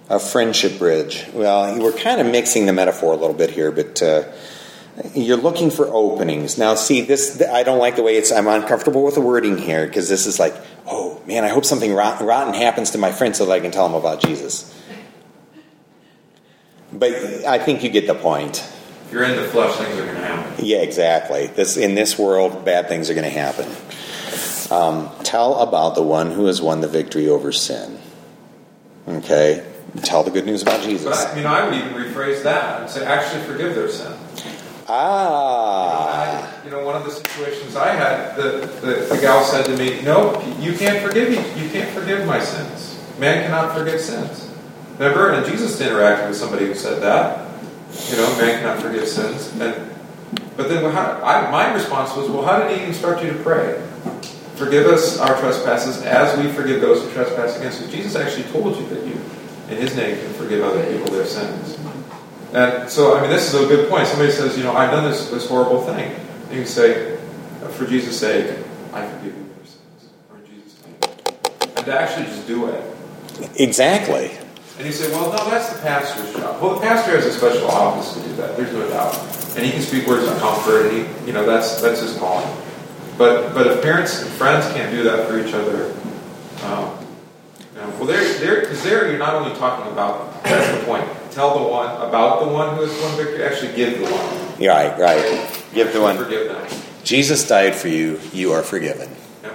A friendship bridge. Well, we're kind of mixing the metaphor a little bit here, but you're looking for openings. Now, see, this, I don't like the way I'm uncomfortable with the wording here, because this is like, oh, man, I hope something rotten happens to my friend so that I can tell him about Jesus. But I think you get the point. If you're in the flesh, things are going to happen. Yeah, exactly. In this world, bad things are going to happen. Tell about the one who has won the victory over sin. Okay? Tell the good news about Jesus. But, I would even rephrase that and say, actually forgive their sin. One of the situations I had, the gal said to me, no, you can't forgive me. You can't forgive my sins. Man cannot forgive sins. Remember, and Jesus interacted with somebody who said that. Man cannot forgive sins. But then my response was, well, how did he even start you to pray? Forgive us our trespasses as we forgive those who trespass against us. Jesus actually told you that you, in his name, can forgive other people their sins. And so, this is a good point. Somebody says, I've done this horrible thing. And you can say, for Jesus' sake, I forgive you your sins. Or in Jesus' name. And to actually just do it. Exactly. And you say, well, no, that's the pastor's job. Well, the pastor has a special office to do that. There's no doubt. And he can speak words of comfort, and that's his calling. But if parents and friends can't do that for each other, because there you're not only talking about, that's the point, tell the one about the one who has won victory, actually give the one. Yeah, right. Give the one. Forgive them. Jesus died for you, you are forgiven. Yep.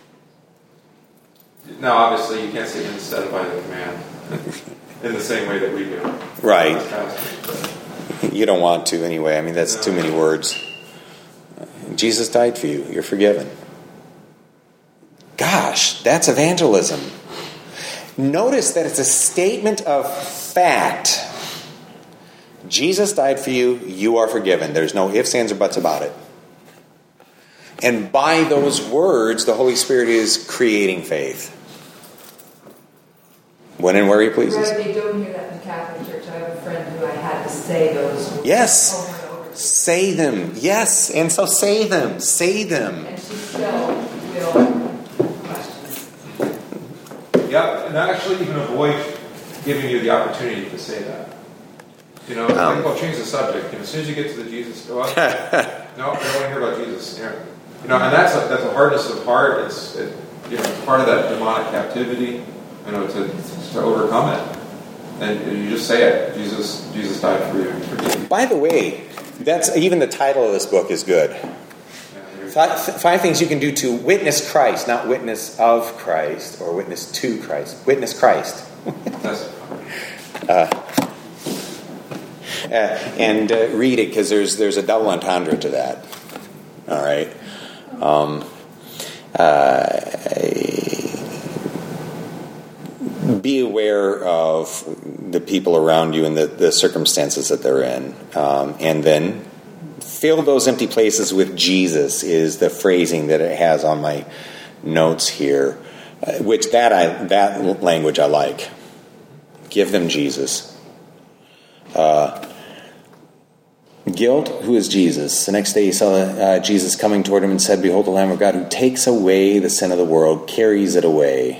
Now, obviously, you can't say instead by the command in the same way that we do. Right. You don't want to anyway. That's too many words. Jesus died for you. You're forgiven. Gosh, that's evangelism. Notice that it's a statement of fact. Jesus died for you. You are forgiven. There's no ifs, ands, or buts about it. And by those words, the Holy Spirit is creating faith. When and where he pleases. Right, they don't hear that in the Catholic Church. I have a friend who I had to say those words yes. over and over. Say them. Yes. And so say them. Say them. And she still questions. Yep. And actually even avoid giving you the opportunity to say that. Change the subject. As soon as you get to the Jesus, no, I don't want to hear about Jesus. And that's a hardness of heart. It's part of that demonic captivity. To overcome it, and you just say it. Jesus died for you. By the way, that's even the title of this book is good. Yeah, 5 things you can do to witness Christ, not witness of Christ or witness to Christ. Witness Christ. And read it, because there's a double entendre to that. All right. Be aware of the people around you and the circumstances that they're in. And then fill those empty places with Jesus is the phrasing that it has on my notes here. Which that language I like. Give them Jesus. Guilt, who is Jesus? The next day he saw Jesus coming toward him and said, "Behold the Lamb of God who takes away the sin of the world, carries it away."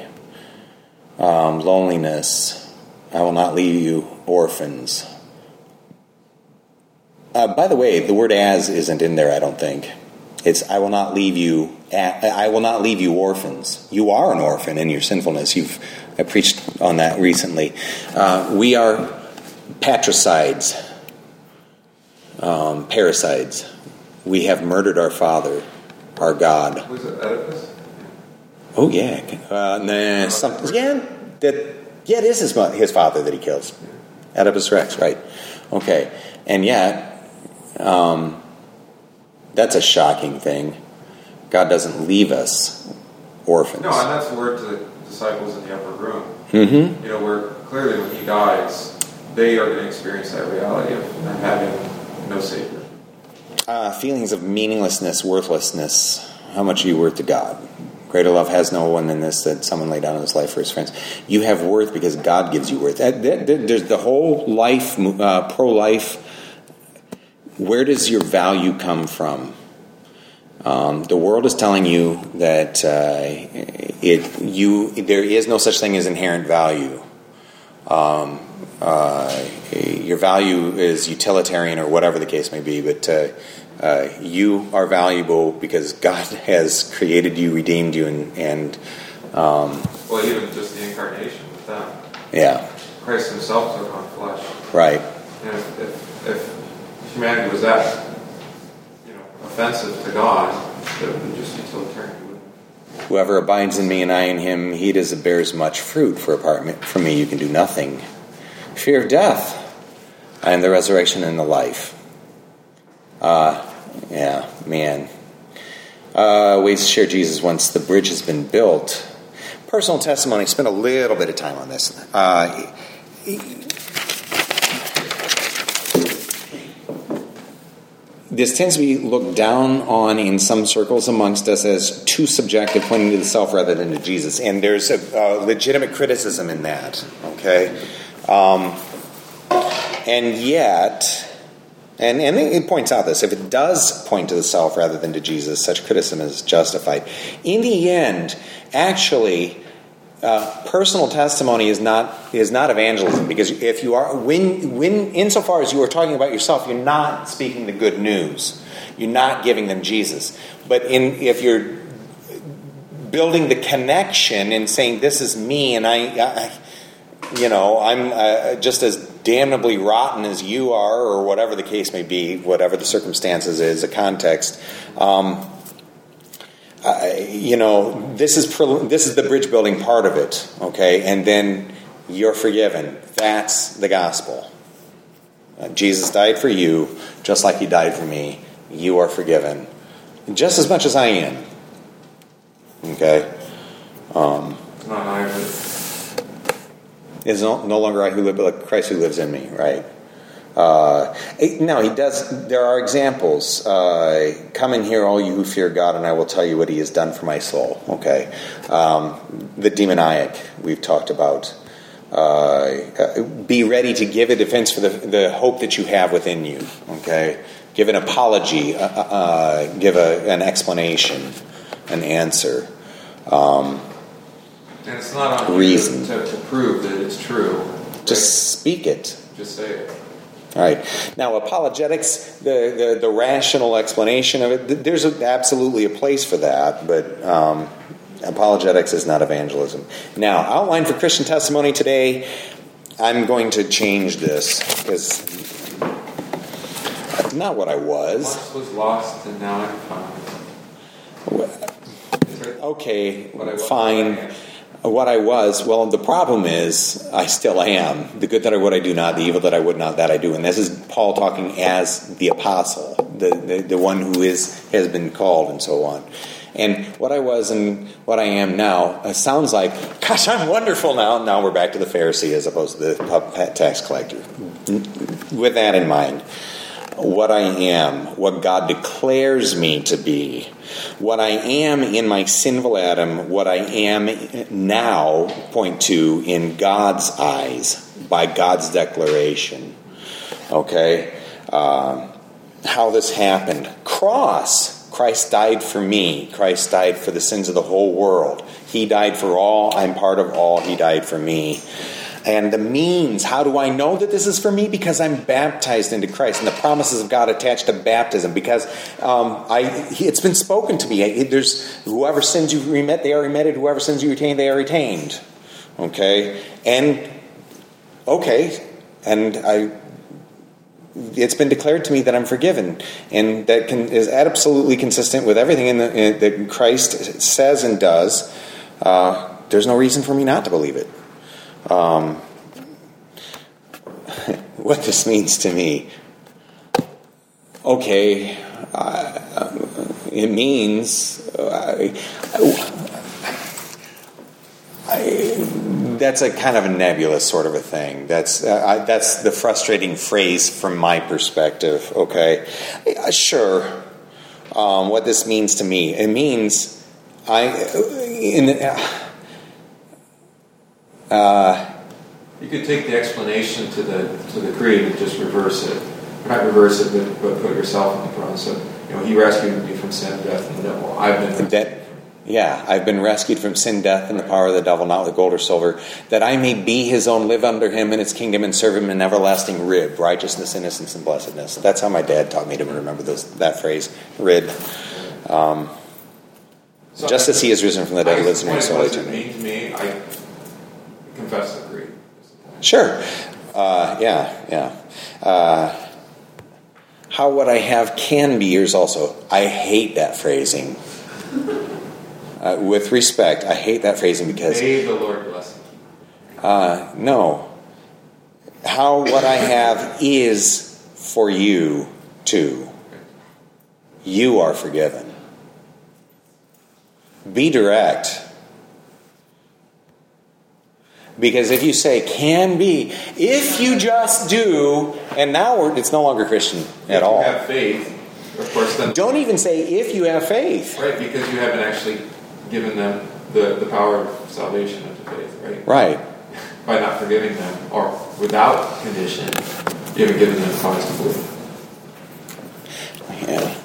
Loneliness, I will not leave you orphans. By the way, the word "as" isn't in there, I don't think. It's I will not leave you orphans. You are an orphan in your sinfulness. I preached on that recently. We are patricides, parricides. We have murdered our father, our God. Was it Oedipus? Oh yeah, it is his father that he kills. Oedipus Rex, right? Okay, and yet, that's a shocking thing. God doesn't leave us orphans. No, and that's the word to the disciples in the upper room. Mm-hmm. Where clearly when he dies, they are going to experience that reality of them having no Savior. Feelings of meaninglessness, worthlessness. How much are you worth to God? Greater love has no one than this, that someone lay down his life for his friends. You have worth because God gives you worth. There's the whole life, pro-life. Where does your value come from? The world is telling you that there is no such thing as inherent value. Your value is utilitarian or whatever the case may be, but you are valuable because God has created you, redeemed you, and well, even just the incarnation with that. Yeah. Christ himself took on flesh. Right. And if humanity was that, offensive to God, that would be just utilitarian. Whoever abides in me and I in him, he it is that bears much fruit. For apart from me, you can do nothing. Fear of death. I am the resurrection and the life. Yeah, man. Ways to share Jesus once the bridge has been built. Personal testimony. Spent a little bit of time on this. This tends to be looked down on in some circles amongst us as too subjective, pointing to the self rather than to Jesus. And there's a legitimate criticism in that, okay? And yet, and it points out this, if it does point to the self rather than to Jesus, such criticism is justified. In the end, actually, personal testimony is not evangelism, because if you are when insofar as you are talking about yourself, you're not speaking the good news. You're not giving them Jesus. But if you're building the connection and saying this is me and I'm just as damnably rotten as you are, or whatever the case may be, whatever the circumstances is, a context. This is the bridge building part of it, okay? And then you're forgiven. That's the gospel. Jesus died for you, just like he died for me. You are forgiven, just as much as I am. Okay. It's no longer I who live, but Christ who lives in me. Right. Now he does. There are examples. Come in here, all you who fear God, and I will tell you what He has done for my soul. Okay, the demoniac we've talked about. Be ready to give a defense for the hope that you have within you. Okay, give an apology. Give an explanation, an answer. And it's not on reason to prove that it's true. Right? Just speak it. Just say it. All right. Now, apologetics, the rational explanation of it, there's absolutely a place for that, but apologetics is not evangelism. Now, outline for Christian testimony today, I'm going to change this, because that's not what I was. Once was lost and now I'm found. Okay, fine. What I was, well, the problem is I still am. The good that I would I do not, the evil that I would not, that I do. And this is Paul talking as the apostle, the one who has been called and so on. And what I was and what I am now sounds like, gosh, I'm wonderful now. Now we're back to the Pharisee as opposed to the tax collector. With that in mind, what I am, what God declares me to be, what I am in my sinful Adam, what I am now, point to in God's eyes, by God's declaration. Okay? How this happened. Cross. Christ died for me. Christ died for the sins of the whole world. He died for all. I'm part of all. He died for me. And the means, how do I know that this is for me? Because I'm baptized into Christ, and the promises of God attached to baptism. Because it's been spoken to me. There's whoever sins you remit, they are remitted. Whoever sins you retain, they are retained. Okay, and it's been declared to me that I'm forgiven, and that is absolutely consistent with everything that Christ says and does. There's no reason for me not to believe it. What this means to me, okay, it means that's a kind of a nebulous sort of a thing. That's the frustrating phrase from my perspective. Okay, sure. What this means to me, it means you could take the explanation to the creed and just reverse it. Not reverse it, but put yourself in the process. He rescued me from sin, death, and devil. I've been Yeah, I've been rescued from sin, death, and the power of the devil, not with gold or silver, that I may be his own, live under him in his kingdom, and serve him in everlasting rid, righteousness, innocence, and blessedness. That's how my dad taught me to remember that phrase, rid. Just as he is risen from the dead, lives in my soul eternity. What does it mean to me? I confess and agree. Sure. How what I have can be yours also. I hate that phrasing. With respect, I hate that phrasing because... May the Lord bless you. No. How what I have is for you too. You are forgiven. Be direct. Because if you say can be, if you just do, and now it's no longer Christian at all. If you have faith, of course, then... Don't even say if you have faith. Right, because you haven't actually given them the power of salvation unto faith, right? Right. By not forgiving them, or without condition, you haven't given them cause to believe. Yeah.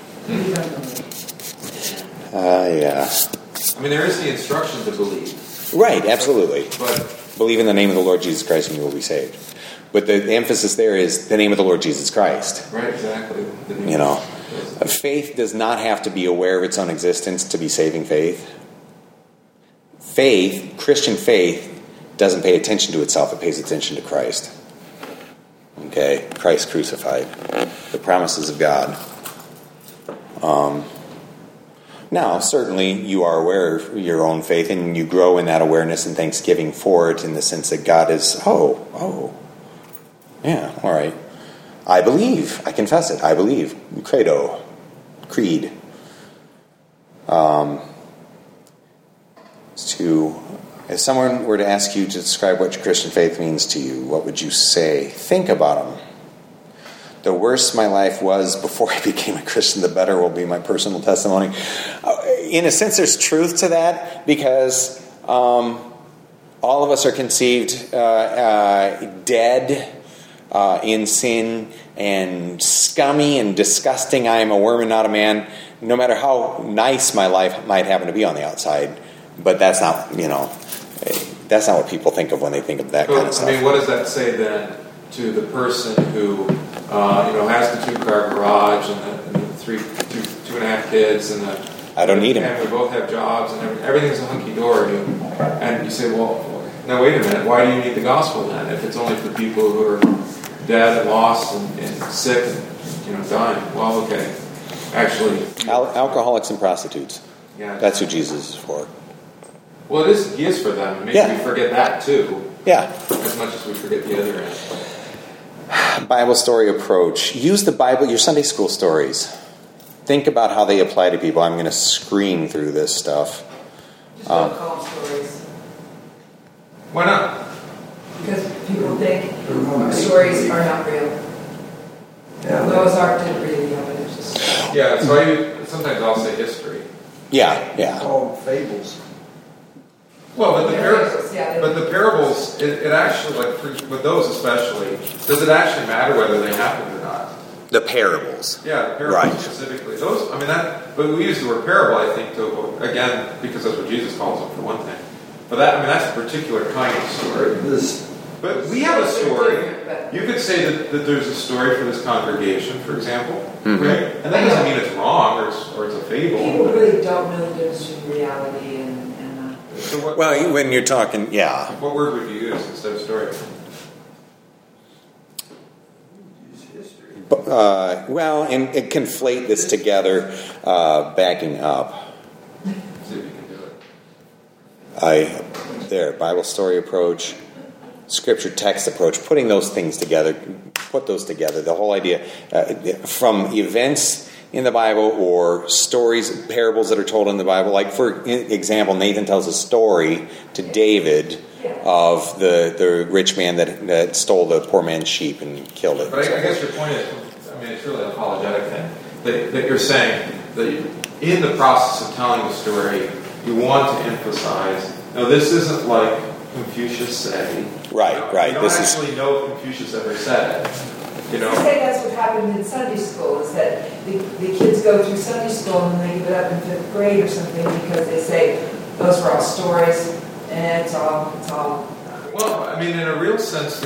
Yeah. I mean, there is the instruction to believe. Right, absolutely. But believe in the name of the Lord Jesus Christ and you will be saved. But the emphasis there is the name of the Lord Jesus Christ. Right, exactly. Faith does not have to be aware of its own existence to be saving faith. Faith, Christian faith, doesn't pay attention to itself, it pays attention to Christ. Okay? Christ crucified. The promises of God. Now, certainly you are aware of your own faith and you grow in that awareness and thanksgiving for it in the sense that God is, yeah, all right. I believe. I confess it. I believe. Credo. Creed. If someone were to ask you to describe what your Christian faith means to you, what would you say? Think about them. The worse my life was before I became a Christian, the better will be my personal testimony. In a sense, there's truth to that because all of us are conceived dead in sin and scummy and disgusting. I am a worm and not a man, no matter how nice my life might happen to be on the outside. But that's not, that's not what people think of when they think of that kind of stuff. I mean, what does that say then to the person who, has the 2-car garage and the two and a half kids and the... I don't need him. And we both have jobs and everything's a hunky-dory. And you say, well, now wait a minute, why do you need the gospel then? If it's only for people who are dead and lost and sick and dying. Well, okay. Actually... Alcoholics and prostitutes. Yeah. That's who Jesus is for. Well, he is for them. Maybe we forget that too. Yeah. As much as we forget the other end. Bible story approach. Use the Bible, your Sunday school stories. Think about how they apply to people. I'm going to scream through this stuff. Just don't call them stories. Why not? Because people think stories are not real. Noah's Ark didn't really happen. It's just... Yeah, so sometimes I'll say history. Yeah. Called fables. Well, but Yeah, the parables, it actually, with those especially, does it actually matter whether they happened or not? The parables. Yeah, the parables specifically. Those, but we use the word parable, I think, again, because that's what Jesus calls them, for one thing. But that's a particular kind of story. But we have a story. You could say that there's a story for this congregation, for example, right? And that doesn't mean it's wrong or it's a fable. People really don't know the difference between reality and So when you're talking, what word would you use instead of story? And conflate this together, backing up. See if you can do it. Bible story approach, scripture text approach, putting those things together, the whole idea from events in the Bible or stories, parables that are told in the Bible. Like, for example, Nathan tells a story to David of the rich man that stole the poor man's sheep and killed it. But I guess your point is, it's really an apologetic thing, that you're saying that in the process of telling the story, you want to emphasize, no, this isn't like Confucius said. Right. You don't actually know if Confucius ever said it. You know? I say that's what happened in Sunday school, is that the kids go through Sunday school and they give it up in 5th grade or something because they say those were all stories and it's all. Well, I mean, in a real sense,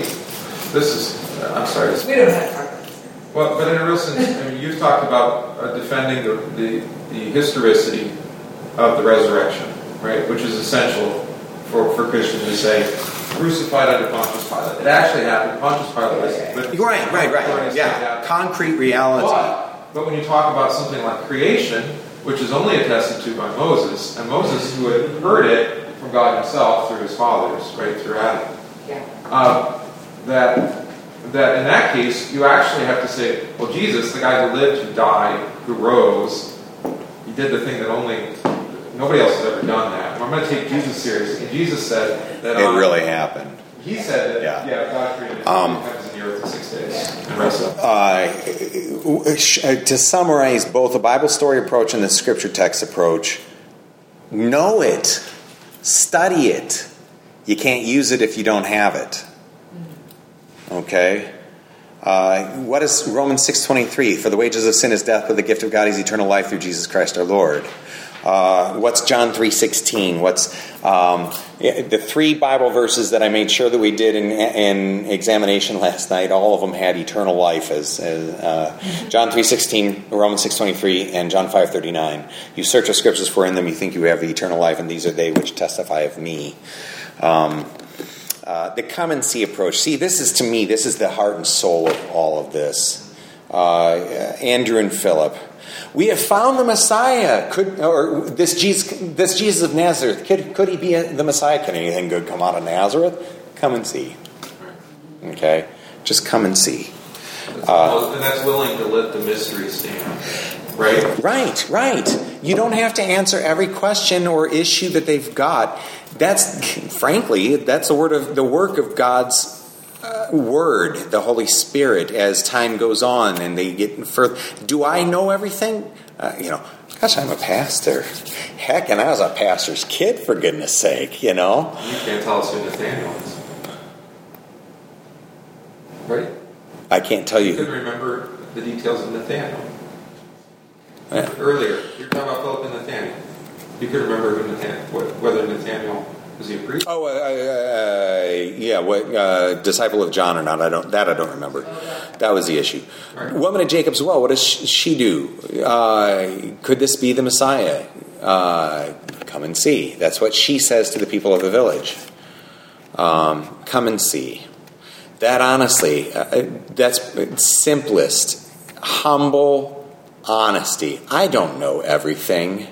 I'm sorry. We don't have to talk about this. Well, but in a real sense, I mean, you've talked about defending the historicity of the resurrection, right? Which is essential for Christians to say, crucified under Pontius Pilate. It actually happened. Pontius Pilate was... Right. Yeah, concrete reality. But when you talk about something like creation, which is only attested to by Moses, and Moses, who had heard it from God himself through his fathers, right, through Adam, that in that case, you actually have to say, well, Jesus, the guy who lived, who died, who rose, he did the thing that nobody else has ever done that. I'm going to take Jesus seriously. And Jesus said that... It really happened. He said that, God created the heavens and the earth in 6 days and rested. To summarize both the Bible story approach and the scripture text approach, know it. Study it. You can't use it if you don't have it. Okay? What is Romans 6:23? For the wages of sin is death, but the gift of God is eternal life through Jesus Christ our Lord. What's John 3:16? What's the 3 Bible verses that I made sure that we did in examination last night? All of them had eternal life as John 3:16, Romans 6:23, and John 5:39. You search the scriptures, for in them you think you have eternal life, and these are they which testify of me. The come and see approach. See, this is the heart and soul of all of this. Andrew and Philip. We have found the Messiah. This Jesus of Nazareth, could he be the Messiah? Can anything good come out of Nazareth? Come and see. Okay? Just come and see. And that's willing to let the mystery stand. Right? Right. You don't have to answer every question or issue that they've got. That's the work of God's Word, the Holy Spirit, as time goes on and they get further. Do I know everything? Gosh, I'm a pastor. Heck, and I was a pastor's kid, for goodness sake, You can't tell us who Nathaniel is. Right? I can't tell you. You couldn't remember the details of Nathaniel. Yeah. Earlier, you were talking about Philip and Nathaniel. You could remember whether Nathaniel... Was he a priest? Disciple of John or not? I don't remember. That was the issue. Right. Woman at Jacob's well. What does she do? Could this be the Messiah? Come and see. That's what she says to the people of the village. Come and see. That honestly, that's simplest, humble honesty. I don't know everything,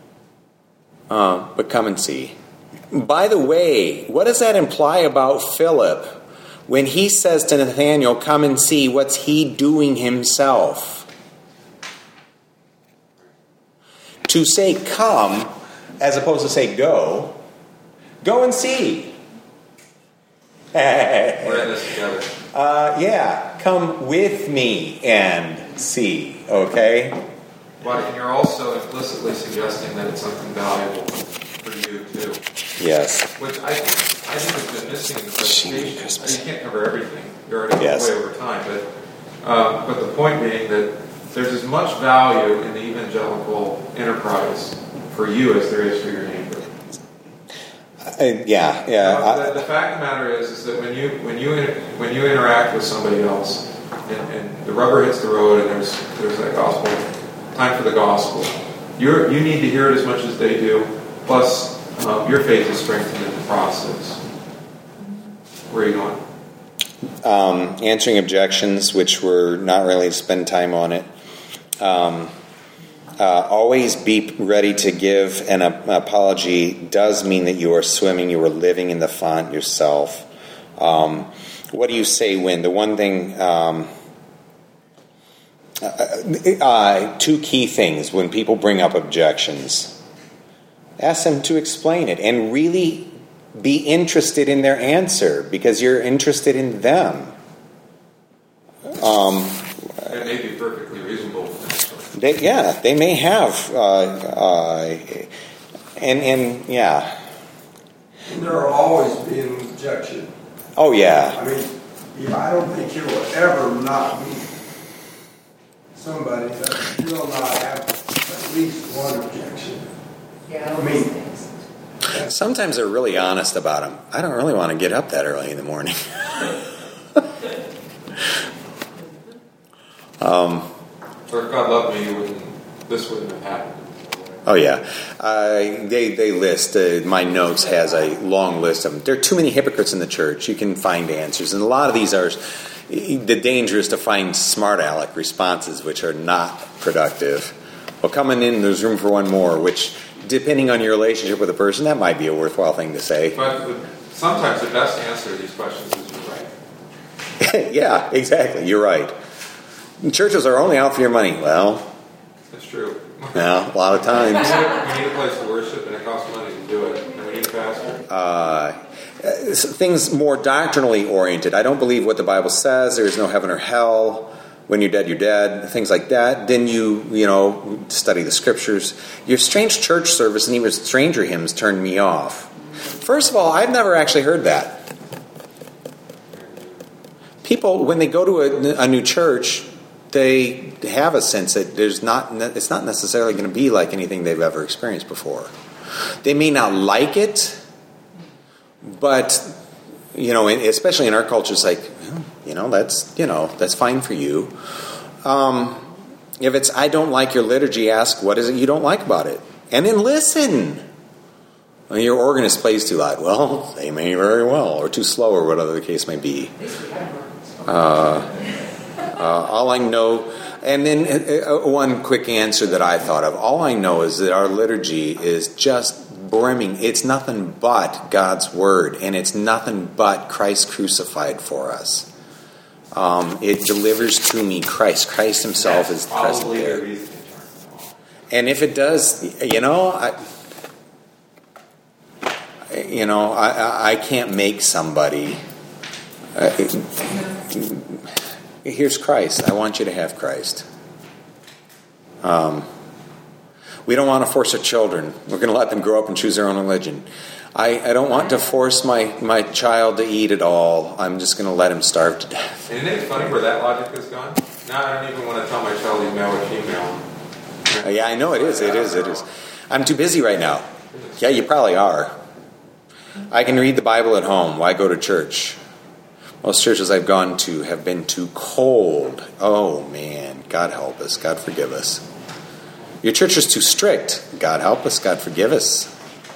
but come and see. By the way, what does that imply about Philip? When he says to Nathanael, come and see, what's he doing himself? To say come, as opposed to say go and see. We're in this together. Come with me and see, okay? But you're also implicitly suggesting that it's something valuable for you too. Yes. Which I think has been missing in the presentation. You can't cover everything. You're already way over time. But the point being that there's as much value in the evangelical enterprise for you as there is for your neighbor. The fact of the matter is that when you interact with somebody else, and the rubber hits the road, and there's that gospel time for the gospel, you need to hear it as much as they do. Plus, your faith is strengthened in the process. Where are you going? Answering objections, which we're not really to spend time on it. Always be ready to give an apology does mean that you are swimming, you are living in the font yourself. What do you say when? The one thing, 2 key things when people bring up objections. Ask them to explain it and really be interested in their answer because you're interested in them. It may be perfectly reasonable. They may have, and there will always be an objection. Oh yeah. I mean, I don't think you will ever not meet somebody that will not have at least one objection. Yeah, I mean, things. Sometimes they're really honest about them. I don't really want to get up that early in the morning. Or if God loved me, this wouldn't have happened. Oh yeah, they list. My notes has a long list of them. There are too many hypocrites in the church. You can find answers, and a lot of these are. The danger is to find smart aleck responses, which are not productive. Well, coming in, there's room for one more. Which, depending on your relationship with a person, that might be a worthwhile thing to say. But sometimes the best answer to these questions is you're right. Yeah, exactly. You're right. Churches are only out for your money. Well, That's true. yeah, a lot of times. We need a place to worship, and it costs money to do it. And we need a pastor. Things more doctrinally oriented. I don't believe what the Bible says. There is no heaven or hell. When you're dead, you're dead. Things like that. Then you study the scriptures. Your strange church service and even stranger hymns turned me off. First of all, I've never actually heard that. People, when they go to a new church, they have a sense that it's not necessarily going to be like anything they've ever experienced before. They may not like it, but especially in our culture, it's like, that's fine for you. If it's I don't like your liturgy, ask what is it you don't like about it, and then listen. When your organist plays too loud, well, they may very well, or too slow, or whatever the case may be. All I know, and then one quick answer that I thought of, all I know is that our liturgy is just brimming. It's nothing but God's Word, and it's nothing but Christ crucified for us. It delivers to me Christ. Christ himself is present there. And if it does, I can't make somebody... Here's Christ. I want you to have Christ. We don't want to force our children. We're going to let them grow up and choose their own religion. I don't want to force my child to eat at all. I'm just going to let him starve to death. Isn't it funny where that logic has gone? Now I don't even want to tell my child he's male or female. Yeah, I know it is. It is. I'm too busy right now. Yeah, you probably are. I can read the Bible at home. Why go to church? Most churches I've gone to have been too cold. Oh, man. God help us. God forgive us. Your church is too strict. God help us. God forgive us.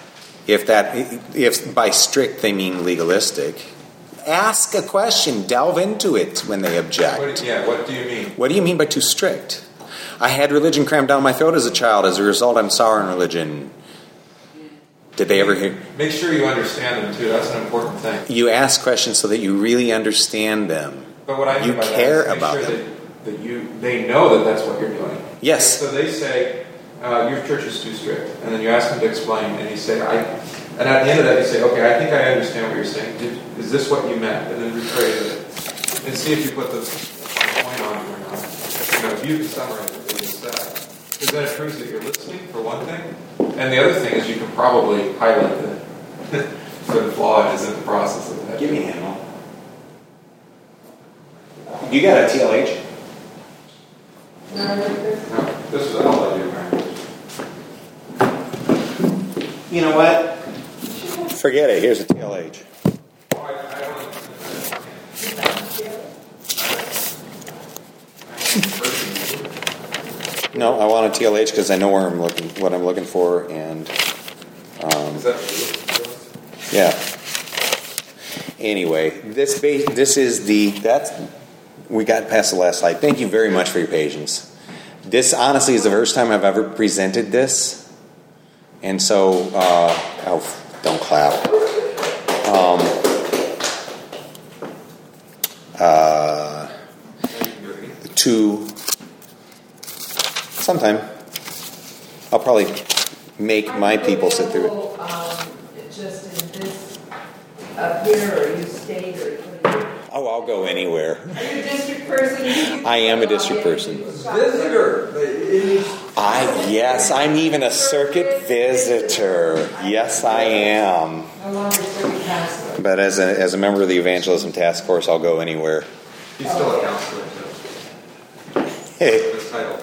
If by strict they mean legalistic, ask a question. Delve into it when they object. What do you mean? What do you mean by too strict? I had religion crammed down my throat as a child. As a result, I'm sour in religion. Did they ever hear? Make sure you understand them too. That's an important thing. You ask questions so that you really understand them. But what I mean you by care that is about make sure them. that they know that that's what you're doing. Yes. So they say your church is too strict, and then you ask them to explain, and you say, and at the end of that you say, okay, I think I understand what you're saying. Is this what you meant? And then rephrase it, and see if you put the point on it or not. If you can summarize what they just said. Because then it proves that you're listening, for one thing. And the other thing is you can probably highlight where the flaw is in the process of that. Give me a handle. You got a TLH? No, this is all I do, right? You know what? Forget it. Here's a TLH. No, I want a TLH because I know what I'm looking for, and Is that yeah. Anyway, this is we got past the last slide. Thank you very much for your patience. This honestly is the first time I've ever presented this, and so don't clap. Sometime I'll probably make my people sit through it. Just in this up here, or you stayed, or you put it. Oh, I'll go anywhere. Are you a district person? I am a district person. Visitor. Yes, I'm even a circuit visitor. Yes, I am. No longer circuit pastor. But as a member of the evangelism task force, I'll go anywhere. He's still a counselor, too. Hey. His title.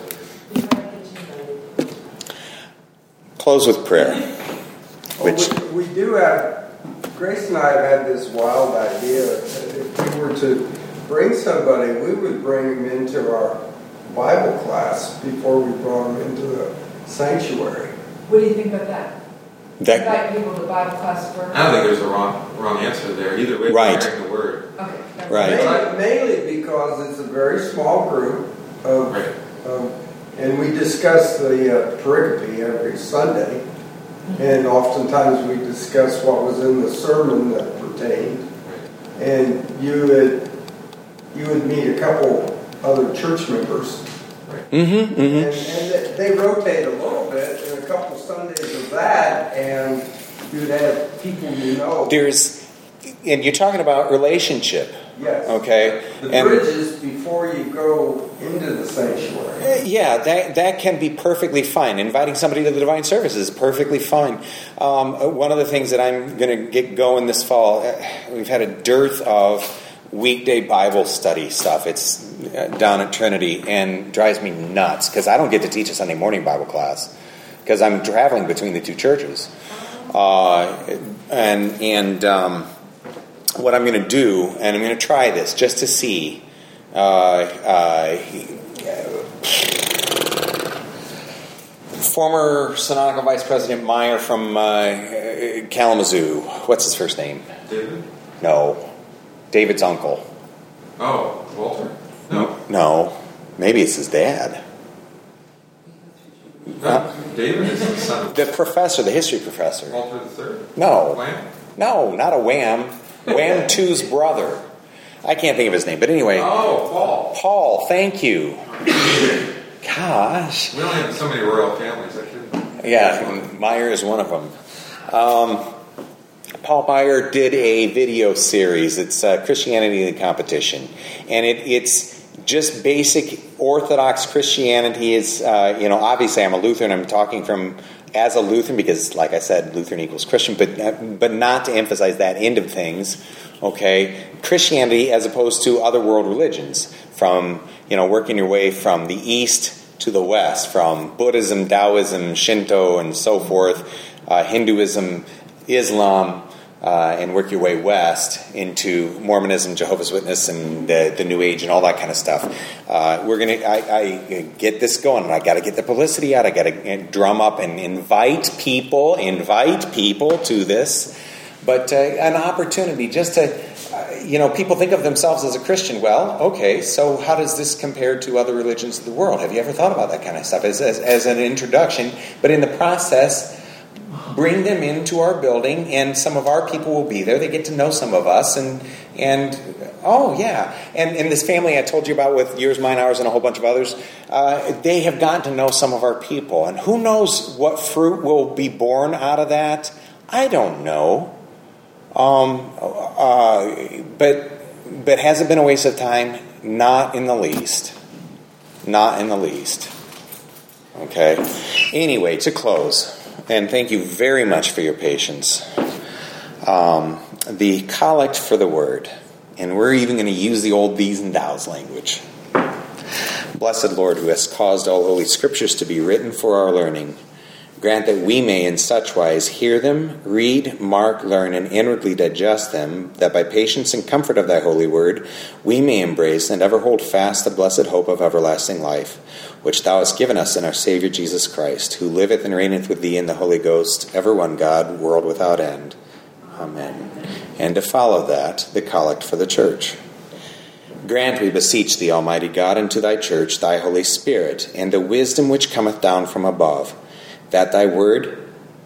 Close with prayer. Which We do have, Grace and I have had this wild idea that if we were to bring somebody, we would bring them into our Bible class before we brought them into the sanctuary. What do you think about that? that Invite people to Bible class first? I don't think there's a wrong answer there. Either way, Right. we're hearing the word. Okay. Right. Mainly because it's a very small group of, Right. and we discuss the pericope every Sunday, and oftentimes we discuss what was in the sermon that pertained. And you would meet a couple other church members, and they rotate a little bit, and a couple Sundays of that, and you'd have people you know. And you're talking about relationship. Yes. Okay. The And bridges before you go into the sanctuary. yeah, that can be perfectly fine. Inviting somebody to the divine service is perfectly fine. One of the things that I'm going to get going this fall, we've had a dearth of weekday Bible study stuff. It's down at Trinity and drives me nuts because I don't get to teach a Sunday morning Bible class because I'm traveling between the two churches. What I'm going to do, and I'm going to try this just to see. Former Synodical Vice President Meyer from Kalamazoo. What's his first name? David? No. David's uncle. Oh, Walter? No. No. Maybe it's his dad. No. David is the son of The professor, the history professor. Walter III? No. Wham? No, not a Wham. Wham 2's brother. I can't think of his name, but anyway. Oh, Paul. Paul, thank you. Gosh. We don't have so many royal families, actually. Yeah, and Meyer is one of them. Paul Meyer did a video series. It's Christianity in Competition. And it's just basic Orthodox Christianity. Is obviously I'm a Lutheran. I'm talking as a Lutheran because, like I said, Lutheran equals Christian, but not to emphasize that end of things. Okay, Christianity as opposed to other world religions, from working your way from the east to the west, from Buddhism, Taoism, Shinto, and so forth, Hinduism, Islam, and work your way west into Mormonism, Jehovah's Witness, and the New Age, and all that kind of stuff. I get this going, and I got to get the publicity out. I got to drum up and invite people to this. But an opportunity just to, people think of themselves as a Christian. Well, okay, so how does this compare to other religions of the world? Have you ever thought about that kind of stuff as an introduction? But in the process, bring them into our building, and some of our people will be there. They get to know some of us, and oh yeah, and this family I told you about with Yours, Mine, Ours, and a whole bunch of others, they have gotten to know some of our people, and who knows what fruit will be born out of that? I don't know. But has it been a waste of time? Not in the least. Not in the least. Okay. Anyway, to close, and thank you very much for your patience. The collect for the word, and we're even going to use the old these and thous language. Blessed Lord, who hast caused all holy scriptures to be written for our learning, grant that we may in such wise hear them, read, mark, learn, and inwardly digest them, that by patience and comfort of thy holy word we may embrace and ever hold fast the blessed hope of everlasting life, which thou hast given us in our Savior Jesus Christ, who liveth and reigneth with thee in the Holy Ghost, ever one God, world without end. Amen. And to follow that, the collect for the church. Grant, we beseech thee, Almighty God, unto thy church thy Holy Spirit, and the wisdom which cometh down from above, that thy word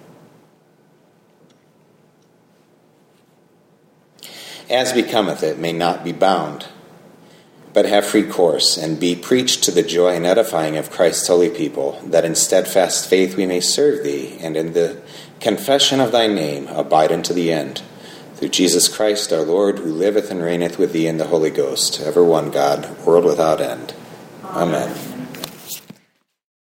as becometh it may not be bound, but have free course, and be preached to the joy and edifying of Christ's holy people, that in steadfast faith we may serve thee, and in the confession of thy name abide unto the end. Through Jesus Christ our Lord, who liveth and reigneth with thee in the Holy Ghost, ever one God, world without end. Amen.